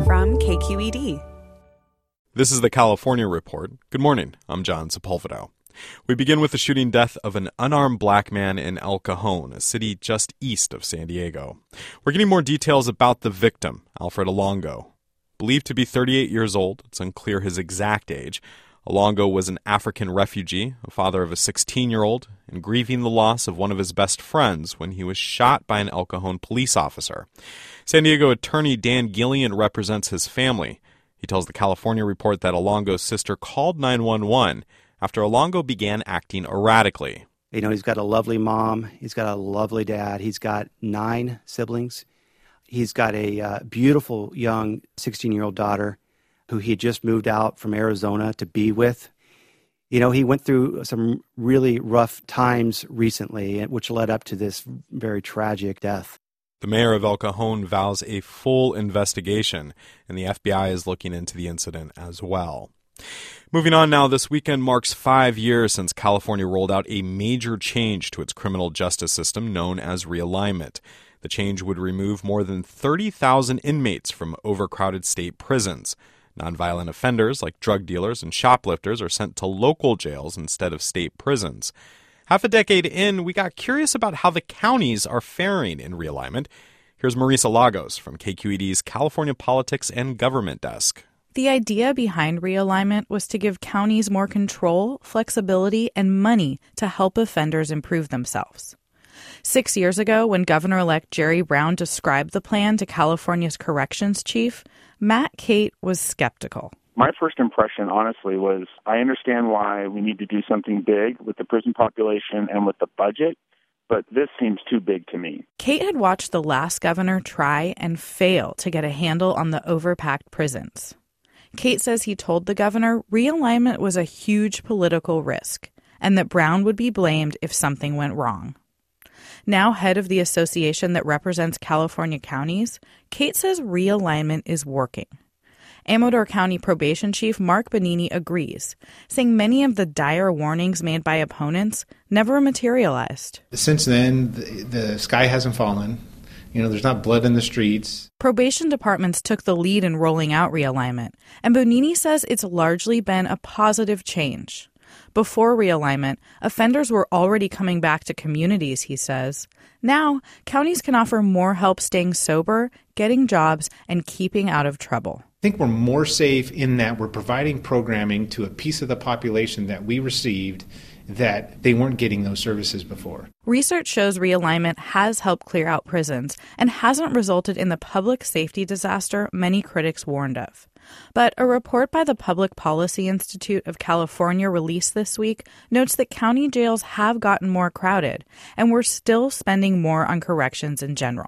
from KQED. This is the California Report. Good morning. I'm John Sepulveda. We begin with the shooting death of an unarmed black man in El Cajon, a city just east of San Diego. We're getting more details about the victim, Alfred Alongo. Believed to be 38 years old, it's unclear his exact age. Alongo was an African refugee, a father of a 16-year-old, and grieving the loss of one of his best friends when he was shot by an El Cajon police officer. San Diego attorney Dan Gillian represents his family. He tells the California Report that Alongo's sister called 911 after Alongo began acting erratically. You know, he's got a lovely mom. He's got a lovely dad. He's got 9 siblings. He's got a beautiful young 16-year-old daughter who he had just moved out from Arizona to be with. You know, he went through some really rough times recently, which led up to this very tragic death. The mayor of El Cajon vows a full investigation, and the FBI is looking into the incident as well. Moving on now, this weekend marks 5 years since California rolled out a major change to its criminal justice system known as realignment. The change would remove more than 30,000 inmates from overcrowded state prisons. Nonviolent offenders like drug dealers and shoplifters are sent to local jails instead of state prisons. Half a decade in, we got curious about how the counties are faring in realignment. Here's Marisa Lagos from KQED's California Politics and Government Desk. The idea behind realignment was to give counties more control, flexibility, and money to help offenders improve themselves. 6 years ago, when Governor-elect Jerry Brown described the plan to California's corrections chief, Matt Cate was skeptical. My first impression, honestly, was I understand why we need to do something big with the prison population and with the budget, but this seems too big to me. Cate had watched the last governor try and fail to get a handle on the overpacked prisons. Cate says he told the governor realignment was a huge political risk and that Brown would be blamed if something went wrong. Now head of the association that represents California counties, Cate says realignment is working. Amador County Probation Chief Mark Bonini agrees, saying many of the dire warnings made by opponents never materialized. Since then, the sky hasn't fallen. You know, there's not blood in the streets. Probation departments took the lead in rolling out realignment, and Bonini says it's largely been a positive change. Before realignment, offenders were already coming back to communities, he says. Now, counties can offer more help staying sober, getting jobs, and keeping out of trouble. I think we're more safe in that we're providing programming to a piece of the population that we received that they weren't getting those services before. Research shows realignment has helped clear out prisons and hasn't resulted in the public safety disaster many critics warned of. But a report by the Public Policy Institute of California released this week notes that county jails have gotten more crowded, and we're still spending more on corrections in general.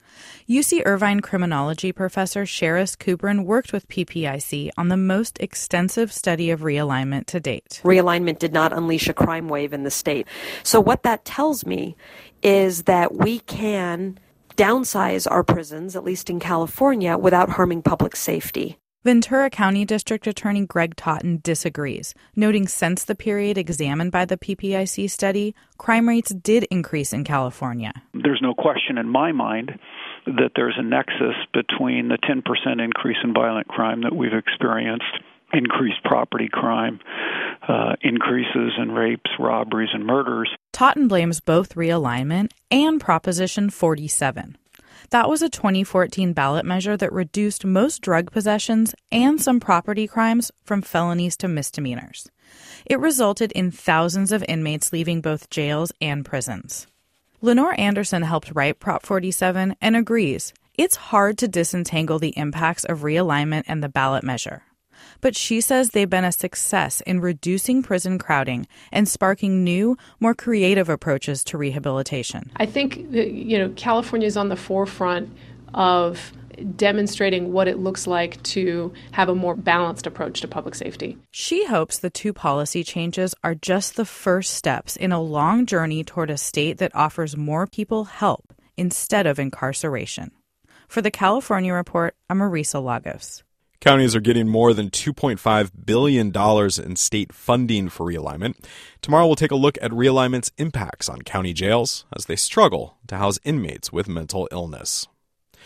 UC Irvine criminology professor Sheris Kubrin worked with PPIC on the most extensive study of realignment to date. Realignment did not unleash a crime wave in the state. So what that tells me is that we can downsize our prisons, at least in California, without harming public safety. Ventura County District Attorney Greg Totten disagrees, noting since the period examined by the PPIC study, crime rates did increase in California. There's no question in my mind that there's a nexus between the 10% increase in violent crime that we've experienced, increased property crime, increases in rapes, robberies, and murders. Totten blames both realignment and Proposition 47. That was a 2014 ballot measure that reduced most drug possessions and some property crimes from felonies to misdemeanors. It resulted in thousands of inmates leaving both jails and prisons. Lenore Anderson helped write Prop 47 and agrees it's hard to disentangle the impacts of realignment and the ballot measure. But she says they've been a success in reducing prison crowding and sparking new, more creative approaches to rehabilitation. I think that, California is on the forefront of demonstrating what it looks like to have a more balanced approach to public safety. She hopes the 2 policy changes are just the first steps in a long journey toward a state that offers more people help instead of incarceration. For the California Report, I'm Marisa Lagos. Counties are getting more than $2.5 billion in state funding for realignment. Tomorrow we'll take a look at realignment's impacts on county jails as they struggle to house inmates with mental illness.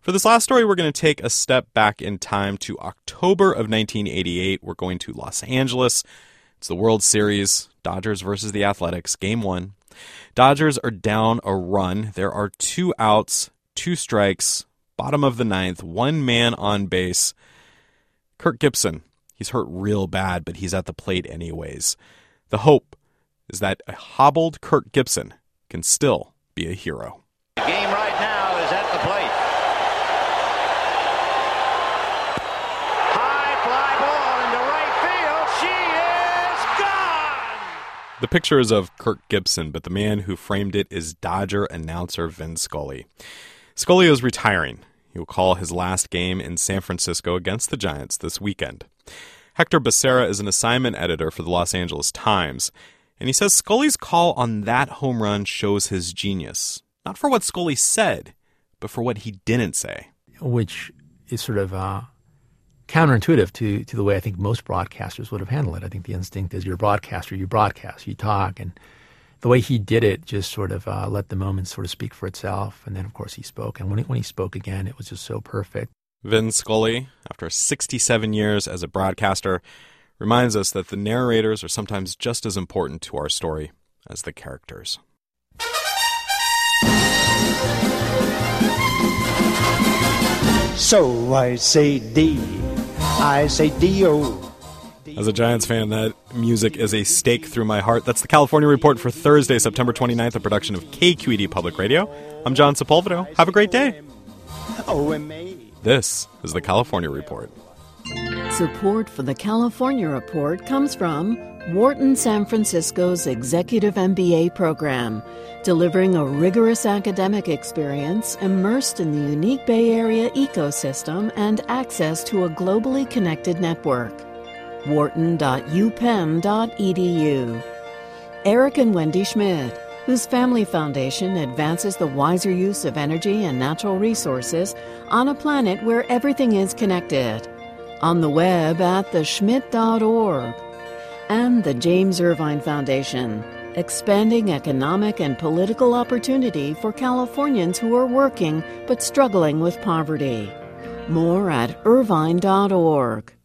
For this last story, we're going to take a step back in time to October of 1988. We're going to Los Angeles. It's the World Series, Dodgers versus the Athletics, Game 1. Dodgers are down a run. There are 2 outs, 2 strikes, bottom of the 9th, 1 man on base. Kirk Gibson, he's hurt real bad, but he's at the plate anyways. The hope is that a hobbled Kirk Gibson can still be a hero. The game right now is at the plate. High fly ball into right field. She is gone! The picture is of Kirk Gibson, but the man who framed it is Dodger announcer Vin Scully. Scully is retiring. He will call his last game in San Francisco against the Giants this weekend. Hector Becerra is an assignment editor for the Los Angeles Times, and he says Scully's call on that home run shows his genius. Not for what Scully said, but for what he didn't say. Which is sort of counterintuitive to the way I think most broadcasters would have handled it. I think the instinct is you're a broadcaster, you broadcast, you talk, and the way he did it just sort of let the moment sort of speak for itself. And then, of course, he spoke. And when he spoke again, it was just so perfect. Vin Scully, after 67 years as a broadcaster, reminds us that the narrators are sometimes just as important to our story as the characters. So I say D, I say D-O. As a Giants fan, that music is a stake through my heart. That's the California Report for Thursday, September 29th, a production of KQED Public Radio. I'm John Sepulveda. Have a great day. This is the California Report. Support for the California Report comes from Wharton San Francisco's Executive MBA program, delivering a rigorous academic experience immersed in the unique Bay Area ecosystem and access to a globally connected network. wharton.upenn.edu. Eric and Wendy Schmidt, whose family foundation advances the wiser use of energy and natural resources on a planet where everything is connected. On the web at theschmidt.org. And the James Irvine Foundation, expanding economic and political opportunity for Californians who are working but struggling with poverty. More at irvine.org.